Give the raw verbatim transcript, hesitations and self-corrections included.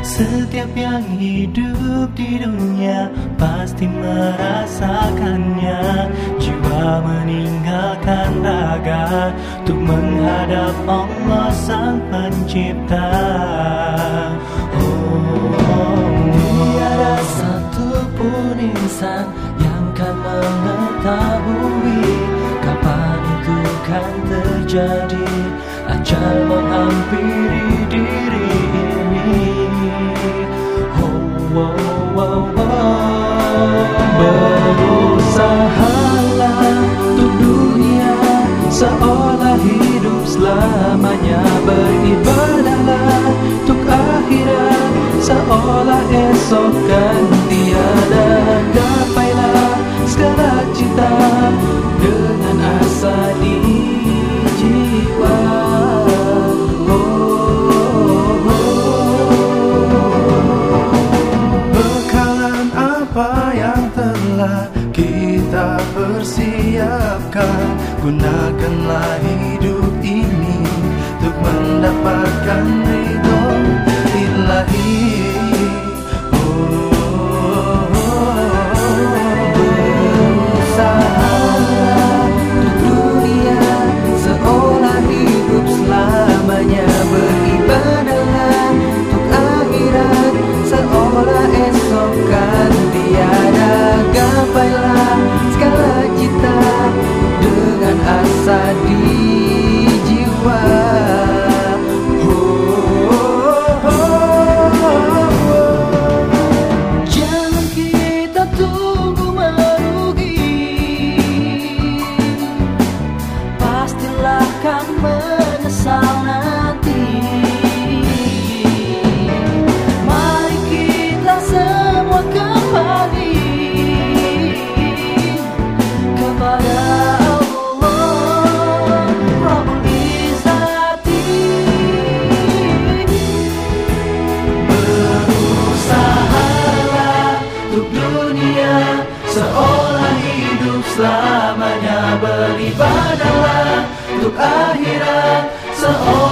Setiap yang hidup di dunia pasti merasakannya. Jiwa meninggalkan raga untuk menghadap Allah Sang Pencipta. Oh, tiada satupun insan yang kan mengetahui kapan itu kan terjadi ajal menghampiri diri ini. Oh, oh, oh, oh. Berusahalah untuk dunia seolah hidup selamanya. Beribadahlah untuk akhirat seolah esok kan tiada. Gapailah segala cita dengan asa di jiwa. Kita persiapkan, gunakanlah hidup ini untuk mendapatkan ridho ilahi. Berusahalah untuk dunia seolah hidup selamanya. Beribadahlah untuk akhirat seolah esok kan tiada. Gapailah segala cita dengan asa di jiwa. Oh, oh, oh, oh. Jangan kita tunggu merugi, pastilah kan menyesal nanti. Mari kita semua kembali kepada Allah Rabbul Izzati. Berusahalah untuk dunia seolah hidup selamanya. Beribadahlah untuk akhirat seolah